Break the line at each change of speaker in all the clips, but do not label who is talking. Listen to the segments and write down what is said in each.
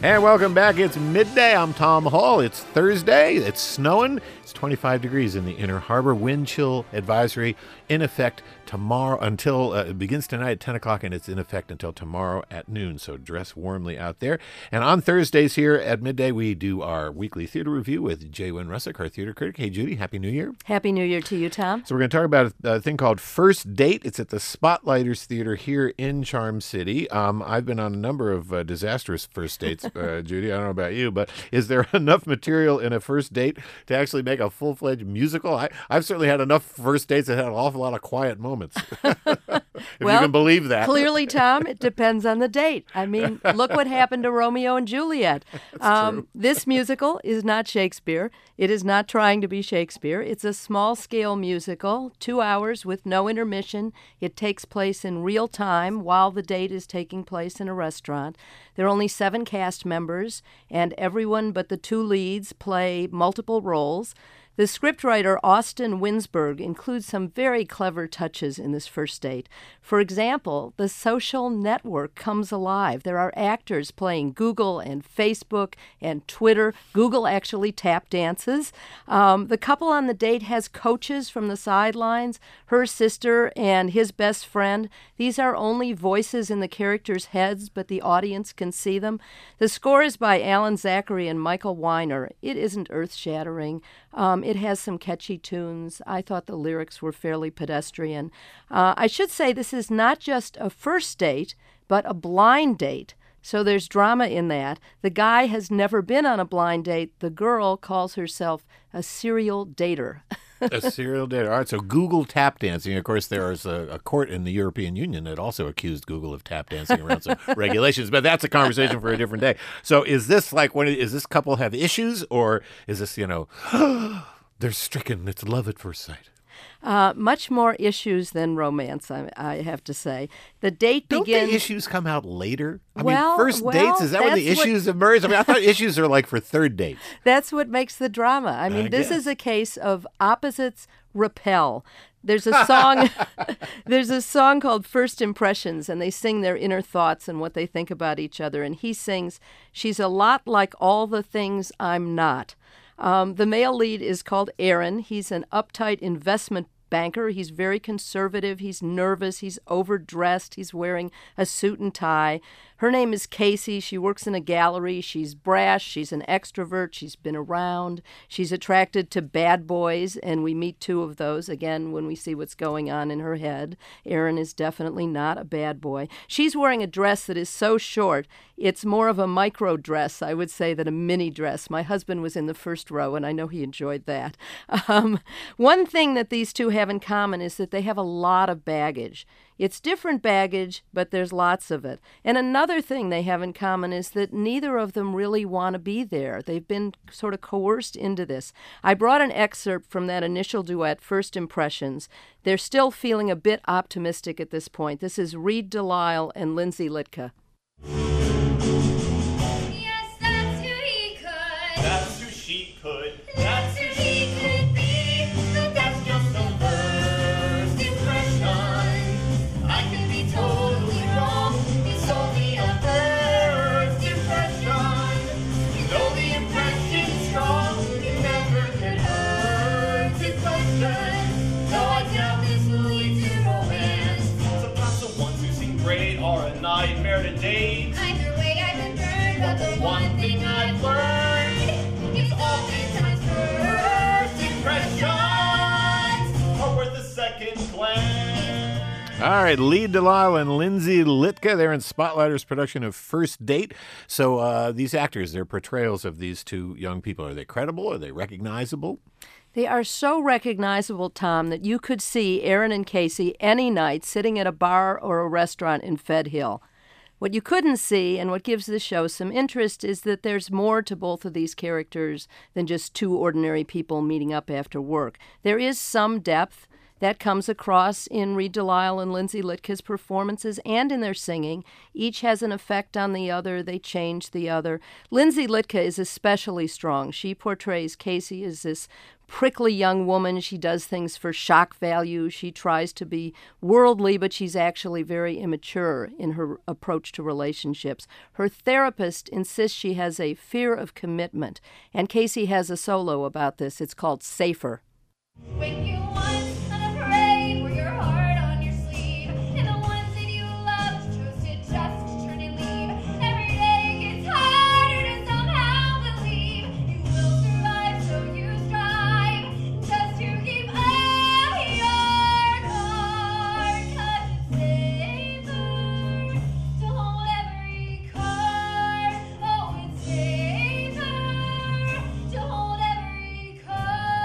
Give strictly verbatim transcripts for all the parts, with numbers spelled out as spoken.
And welcome back. It's midday. I'm Tom Hall. It's Thursday. It's snowing. It's twenty-five degrees in the Inner Harbor. Wind chill advisory in effect tomorrow until uh, it begins tonight at ten o'clock, and it's in effect until tomorrow at noon. So dress warmly out there. And on Thursdays here at midday, we do our weekly theater review with Jay Wynn Russick, our theater critic. Hey, Judy, Happy New Year.
Happy New Year to you, Tom.
So we're going to talk about a, a thing called First Date. It's at the Spotlighters Theater here in Charm City. Um, I've been on a number of uh, disastrous first dates, uh, Judy. I don't know about you, but is there enough material in a first date to actually make a full-fledged musical? I, I've certainly had enough first dates that had an awful lot of quiet moments. If
well,
you can believe that.
Clearly, Tom, it depends on the date. I mean, look what happened to Romeo and Juliet. Um, this musical is not Shakespeare. It is not trying to be Shakespeare. It's a small-scale musical, two hours with no intermission. It takes place in real time while the date is taking place in a restaurant. There are only seven cast members, and everyone but the two leads play multiple roles. The scriptwriter Austin Winsberg includes some very clever touches in this first date. For example, the social network comes alive. There are actors playing Google and Facebook and Twitter. Google actually tap dances. Um, the couple on the date has coaches from the sidelines, her sister and his best friend. These are only voices in the characters' heads, but the audience can see them. The score is by Alan Zachary and Michael Weiner. It isn't earth-shattering. Um, it has some catchy tunes. I thought the lyrics were fairly pedestrian. Uh, I should say this is not just a first date, but a blind date. So there's drama in that. The guy has never been on a blind date. The girl calls herself a serial dater.
A serial dater. All right, so Google tap dancing. Of course, there is a, a court in the European Union that also accused Google of tap dancing around some regulations, but that's a conversation for a different day. So is this like, when is this couple have issues, or is this, you know, they're stricken, it's love at first sight?
Uh, much more issues than romance, I, I have to say. The date
Don't
begins...
the issues come out later? I
well,
mean, first
well,
dates, is that when the issues what... emerge? I mean, I thought issues are like for third dates.
That's what makes the drama. I mean,
I
this
guess.
is a case of opposites repel. There's a song there's a song called First Impressions, and they sing their inner thoughts and what they think about each other. And he sings, "She's a lot like all the things I'm not." Um, the male lead is called Aaron. He's an uptight investment banker. He's very conservative. He's nervous. He's overdressed. He's wearing a suit and tie. Her name is Casey. She works in a gallery. She's brash. She's an extrovert. She's been around. She's attracted to bad boys, and we meet two of those, again, when we see what's going on in her head. Aaron is definitely not a bad boy. She's wearing a dress that is so short, it's more of a micro dress, I would say, than a mini dress. My husband was in the first row, and I know he enjoyed that. Um, one thing that these two have in common is that they have a lot of baggage. It's different baggage, but there's lots of it. And another thing they have in common is that neither of them really want to be there. They've been sort of coerced into this. I brought an excerpt from that initial duet, First Impressions. They're still feeling a bit optimistic at this point. This is Reed Delisle and Lindsay Litka.
Yes, that's who he could.
That's who she could.
That's who he could be. But that's just the first impression. I could be totally wrong. It's only a first impression. Though the impression's strong, it never could hurt to question. Though I doubt this will lead to romance.
Sometimes the ones who seem great are a nightmare to date.
Either way, I've been burned, but the one thing I've learned is oftentimes first impressions
Are worth a second glance.
All right, Lee Delisle and Lindsay Litka. They're in Spotlighters' production of First Date. So uh, these actors, their portrayals of these two young people, are they credible? Are they recognizable?
They are so recognizable, Tom, that you could see Aaron and Casey any night sitting at a bar or a restaurant in Fed Hill. What you couldn't see, and what gives the show some interest, is that there's more to both of these characters than just two ordinary people meeting up after work. There is some depth that comes across in Reed Delisle and Lindsay Litka's performances and in their singing. Each has an effect on the other. They change the other. Lindsay Litka is especially strong. She portrays Casey as this prickly young woman. She does things for shock value. She tries to be worldly, but she's actually very immature in her approach to relationships. Her therapist insists she has a fear of commitment, and Casey has a solo about this. It's called Safer.
When you once unafraid, wear your heart on your sleeve, and the ones that you loved chose to just turn and leave. Every day gets harder to somehow believe you will survive, so you strive just to keep up your guard. 'Cause it's safer to hold every card. Oh, it's safer to hold every card.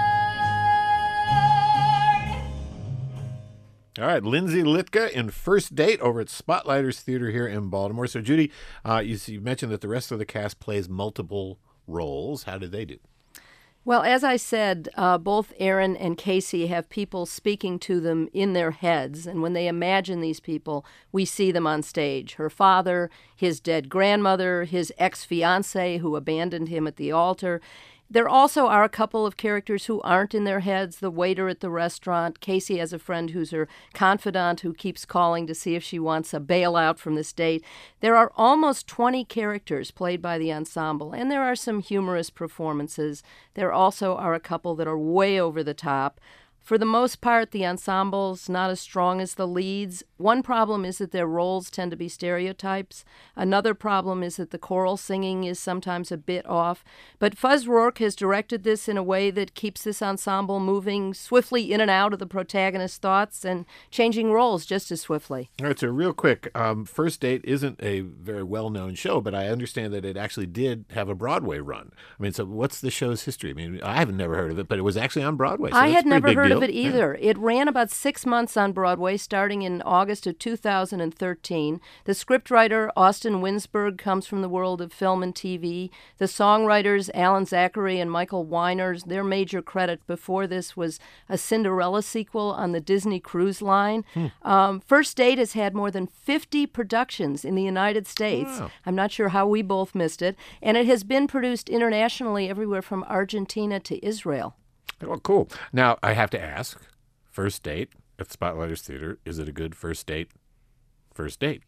All right, Lindsay Litka in First Date over at Spotlighters Theater here in Baltimore. So, Judy, uh, you, you mentioned that the rest of the cast plays multiple roles. How did they do?
Well, as I said, uh, both Aaron and Casey have people speaking to them in their heads, and when they imagine these people, we see them on stage. Her father, his dead grandmother, his ex-fiancé who abandoned him at the altar. There also are a couple of characters who aren't in their heads. The waiter at the restaurant. Casey has a friend who's her confidant who keeps calling to see if she wants a bailout from this date. There are almost twenty characters played by the ensemble, and there are some humorous performances. There also are a couple that are way over the top. For the most part, the ensemble's not as strong as the leads. One problem is that their roles tend to be stereotypes. Another problem is that the choral singing is sometimes a bit off. But Fuzz Rourke has directed this in a way that keeps this ensemble moving swiftly in and out of the protagonist's thoughts and changing roles just as swiftly.
All right, so real quick, um, First Date isn't a very well-known show, but I understand that it actually did have a Broadway run. I mean, so what's the show's history? I mean, I haven't never heard of it, but it was actually on Broadway. So
I
that's
had
a pretty
never
big
heard
deal.
of it either. Yeah. It ran about six months on Broadway, starting in August of two thousand thirteen. The scriptwriter, Austin Winsberg, comes from the world of film and T V. The songwriters, Alan Zachary and Michael Weiners, their major credit before this was a Cinderella sequel on the Disney Cruise Line. Hmm. Um, First Date has had more than fifty productions in the United States. Wow. I'm not sure how we both missed it. And it has been produced internationally everywhere from Argentina to Israel.
Oh, cool. Now, I have to ask, First Date at Spotlighters Theater, is it a good first date? First date.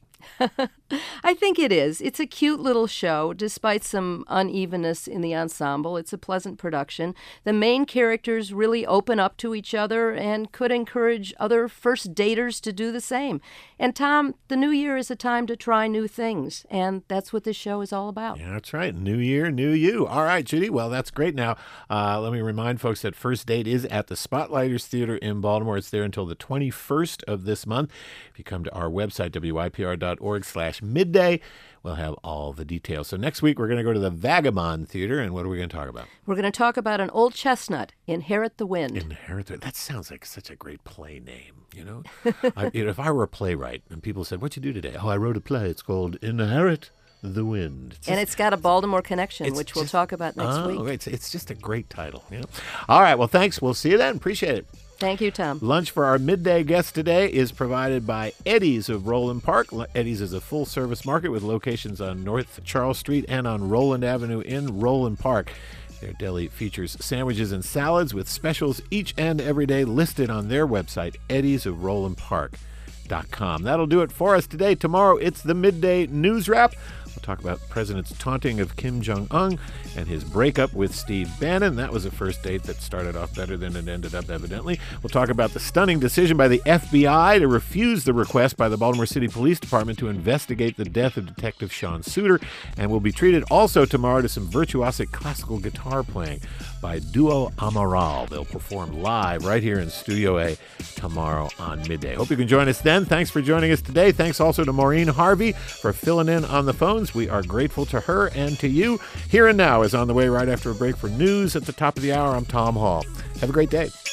I think it is. It's a cute little show, despite some unevenness in the ensemble. It's a pleasant production. The main characters really open up to each other and could encourage other first daters to do the same. And Tom, the new year is a time to try new things, and that's what this show is all about.
Yeah, that's right. New year, new you. All right, Judy. Well, that's great. Now, uh, let me remind folks that First Date is at the Spotlighters Theater in Baltimore. It's there until the twenty-first of this month. If you come to our website, W Y P R dot org slash midday, we'll have all the details. So next week, we're going to go to the Vagabond Theater, and what are we going to talk about?
We're going to talk about an old chestnut, Inherit the Wind.
Inherit the That sounds like such a great play name, you know? I, you know, if I were a playwright and people said, what'd you do today? Oh, I wrote a play. It's called Inherit the Wind. It's
and
just,
it's got a Baltimore connection, which
just,
we'll talk about next
oh,
week.
It's, it's just a great title. You know? All right, well, thanks. We'll see you then. Appreciate it.
Thank you, Tom.
Lunch for our midday guest today is provided by Eddie's of Roland Park. Eddie's is a full-service market with locations on North Charles Street and on Roland Avenue in Roland Park. Their deli features sandwiches and salads with specials each and every day listed on their website, eddies of roland park dot com. That'll do it for us today. Tomorrow, it's the Midday News Wrap. We'll talk about the president's taunting of Kim Jong-un and his breakup with Steve Bannon. That was a first date that started off better than it ended up, evidently. We'll talk about the stunning decision by the F B I to refuse the request by the Baltimore City Police Department to investigate the death of Detective Sean Suter. And we'll be treated also tomorrow to some virtuosic classical guitar playing by Duo Amaral. They'll perform live right here in Studio A tomorrow on midday. Hope you can join us then. Thanks for joining us today. Thanks also to Maureen Harvey for filling in on the phones. We are grateful to her and to you. Here and Now is on the way right after a break for news at the top of the hour. I'm Tom Hall. Have a great day.